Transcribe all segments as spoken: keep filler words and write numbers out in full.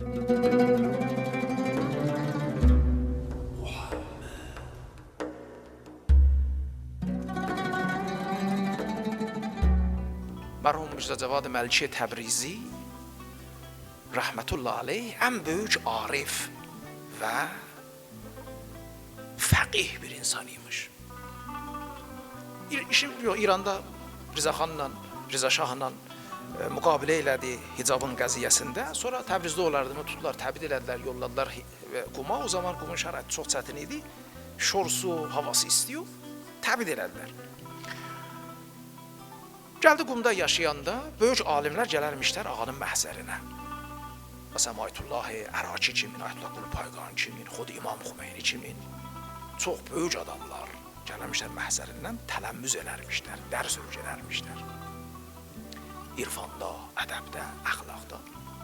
Mərhum Mirzə Cavad Məlikçi Təbrizi rəhmətullah aleyh ən böyük arif və fəqih bir insan imiş. İşim yox, İranda Rıza xanla, Rıza Şahla e, müqabilə elədi hicabın qəziyyəsində. Sonra Təbrizdə olardı, tutdular, təbid elədilər, yolladılar Quma. O zaman Qumun şəraiti çox çətin idi. Şorsu, havası istiyor. Təbid elədilər. Gəldi Qumda yaşayanda böyük alimlər gələrmişlər ağanın məhzərinə. Məsələn, Ayətullah Əraki kimin, Ayətullah Qulpayqan kimin, xud İmam Xümeyni kimin. Çox böyük adamlar gəlmişlər məhzərindən tələmmüz elərmişlər, dərs öyrənərmişlər. İrfanda, ədəbdə, əxlaqda.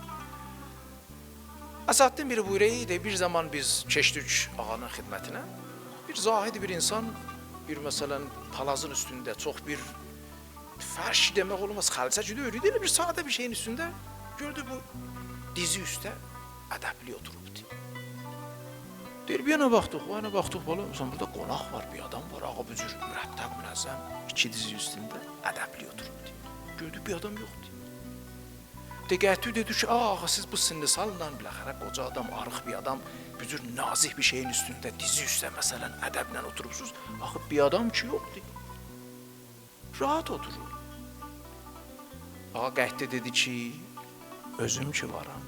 Əsəddin biri buyurur, bir zaman biz keçdik ağanın xidmətinə. Bir zahid bir insan, bir məsələn palazın üstündə çox bir fərş demək olmaz, xalçacı da öyle değil, bir sade bir şeyin üstünde gördü bu dizi üstə ədəbli oturubdu. Deyir, bir yana baxdıq, o yana baxdıq, bala, mesela burada qonaq var, bir adam var, ağa bücür, mürəttəb, münəzzəm, iki dizi üstündə ədəbli oturubdu. Gördü, bir adam yoxdur. Dəqətü dedi ki, ağa, siz bu sinni salla, biləxərə qoca adam, arıq bir adam, bücür nazik bir şeyin üstündə, dizi üstə, məsələn, ədəblə oturubsuz, axı bir adam ki, yoxdur. Rahat oturur. Ağa qəhdə dedi ki, özüm ki varam.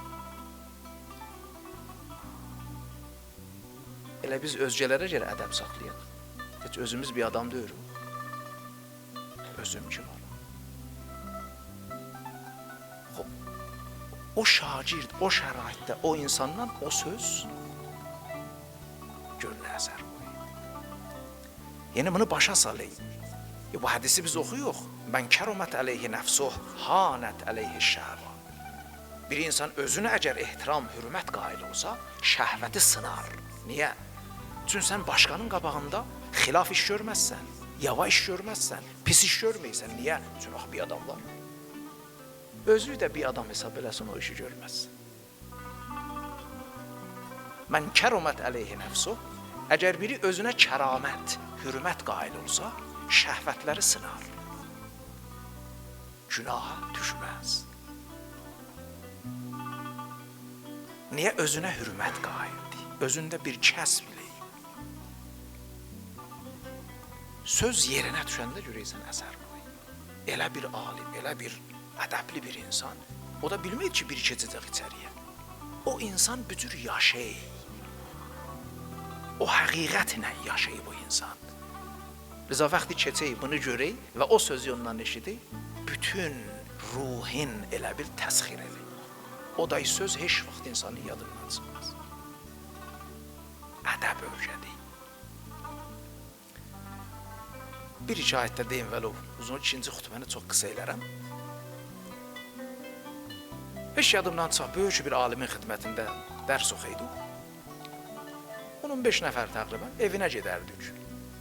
Elə biz özgələrə görə ədəb saxlayaq. Heç özümüz bir adam deyirik. Özüm ki varam. O şagird, o şəraitdə, o insandan o söz gönlünə əsər qoyur. Yəni bunu başa salayım. Bu hadisi biz oxuyuq. Mən kərəmət əleyhi nəfsuh, hanət əleyhi şəhvə. Bir insan özünə əgər ehtiram, hürmət qail olsa, şəhvəti sınar. Niyə? Çünki sən başqanın qabağında xilaf iş görməzsən, yava iş görməzsən, pis iş görməysən. Niyə? Çünki bir adam var. Özü də bir adam hesab eləsin, o işi görməzsən. Mən kərəmət əleyhi nəfsuh, əgər biri özünə kəramət, hürmət qail olsa, şəhvətləri sınar. Günaha düşməz. Niyə? Özünə hürmət qaildir. Özündə bir kəsb eləyib. Söz yerinə düşəndə görəysən əsər qoyur. Elə bir alim, elə bir ədəbli bir insan. O da bilməyir ki, bir keçəcək içəriyə. O insan bücür yaşayır. O həqiqətlə yaşayır bu insan. Rıza vaxtı keçək, bunu görək və o sözü ondan eşidək, bütün ruhin elə bir təsxir edir. O da söz heç vaxt insanın yadından çıxmaz. Ədəb öyrədik. Bir iki ayətdə deyim vəli uzun, ikinci xütbəni çox qısa elərəm. Heç yadımdan çox böyük bir alimin xidmətində dərs oxuyduq. on beş nəfər təqribən evinə gedərdik.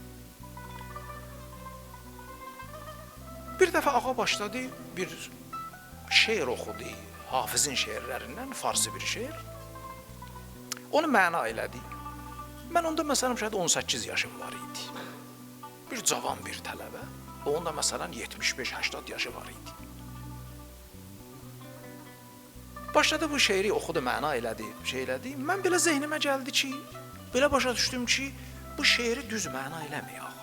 Bir dəfə ağa başladı, bir şeir oxudu, Hafizin şeirlərindən, farsı bir şeir. Onu məna elədi. Mən onda məsələn şəhəd on səkkiz yaşım var idi. Bir cavan bir tələbə, onda məsələn yetmiş beş səksən yaşı var idi. Başladı bu şeiri oxudu, məna elədi, şey elədi. Mən belə zehnimə gəldi ki, belə başa düşdüm ki, bu şeiri düz məna eləməyək ağa.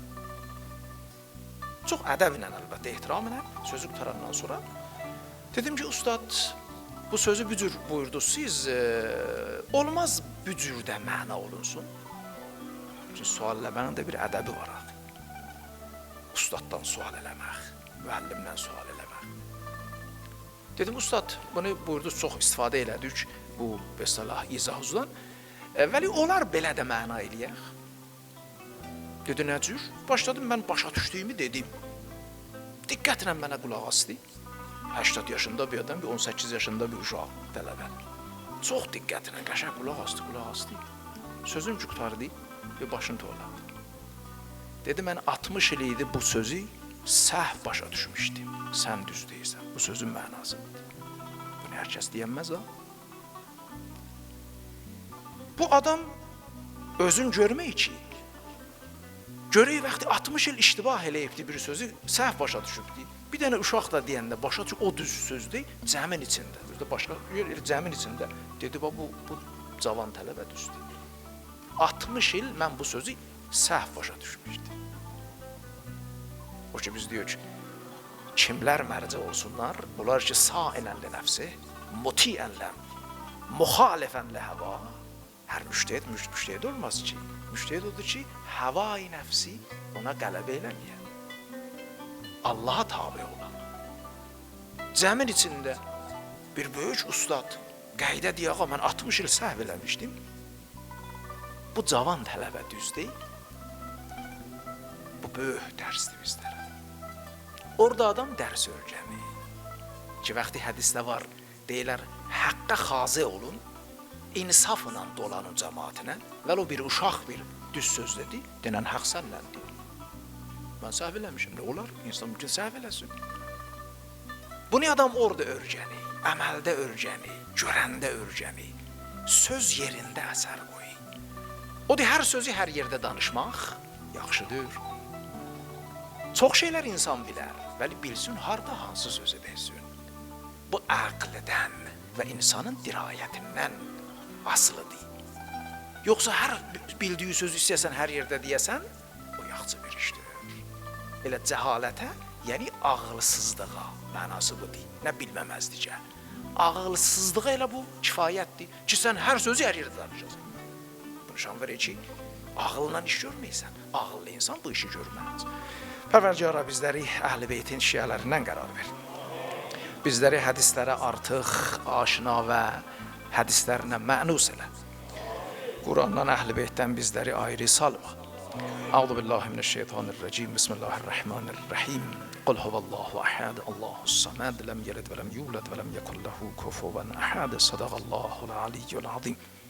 Çox ədəblə, əlbəttə, ehtiramla sözü qutarandan sonra dedim ki, ustad, bu sözü bücür buyurdu, siz e, olmaz bücürdə məna olunsun. Çünki sual eləmənin də bir ədəbi var. Ustaddan sual eləmək, müəllimdən sual eləmək. Dedim, ustad, bunu buyurdu, çox istifadə elədik bu bəstəlah izahuzdan. E, vəli olar belə də məna eləyək. Dedi, nə cür? Başladım, mən başa düşdüyümü dedim. Diqqətlə mənə qulaq asdı. səksən yaşında bir adam, bir on səkkiz yaşında bir uşaq, tələbə. Çox diqqətlə, qəşəng qulaq asdı, qulaq asdı. Sözüm ki, qutardı və başını toyladı. Dedi, mən altmış il idi bu sözü səhv başa düşmüşdüm. Sən düz deyirsən, bu sözün mənasıdır. Bunu hər kəs deyənməz ha. Bu adam özün görmək için görək vaxtı altmış il iştibah eləyibdi bir sözü, səhv başa düşübdi. Bir dənə uşaq da deyəndə başa düşüb, o düz sözdür, cəmin içində. Özdə başqa yer cəmin içində. Dedi, bu, bu cavan tələbə düzdür. altmış il mən bu sözü səhv başa düşmüşdüm. O ki biz diyor ki, kimlər mərcə olsunlar, onlar ki sainən li nəfsi, mutiən ləm, muhalifən li həva. Hər müştehid müştehid olmaz ki. Müştehid odur ki, havai nəfsi ona qələbə eləməyən. Allah'a tabi olan. Cəmin içində bir böyük ustad qayda deyə, ağa mən altmış il səhv eləmişdim. Bu cavan tələbə düz deyil. Bu böyük dərsdir bizlərə. Orada adam dərs öyrənir. Ki vaxtı hədisdə var, deyirlər, haqqa xazı olun, insafla dolanın cəmaatına. Vəl o bir uşaq bir düz söz dedi, denən haqq sənləndir. Mən səhv eləmişim, nə olar? İnsan mümkün səhv eləsin. Bunu adam orada öyrənir, əməldə öyrənir, görəndə öyrənir, söz yerində əsər qoyur. O da hər sözü hər yerdə danışmaq yaxşıdır. Çox şeylər insan bilər, bəli bilsin harda hansı sözü desin. Bu əqldən və insanın dirayətindən asılıdır. Yoxsa hər bildiyi sözü istəyəsən hər yerdə deyəsən, o yaxşı bir işdir. Elə cəhalətə, yəni ağılsızlığa mənası budur, nə bilməməzlikə. Ağılsızlığa elə bu kifayətdir ki, sən hər sözü hər yerdə danışasan. Bu nişan verir ki, ağılla iş görməyəsən, ağıllı insan bu işi görməz. Pərverdigara bizləri Əhl-i Beytin şiələrindən qərar ver. Bizləri hədislərə artıq aşina və hədislərinə mənus elə. Qurandan, Əhl-i Beytdən bizləri ayrı salma. Əuzu billahi mineşşeytanirracim. Bismillahirrahmanirrahim. Qul huvallahu ahad, Allahus samad, lem yelid və lem yulad və lem yekun lehu kufuven ahad. Sadaqallahul aliyyul azim.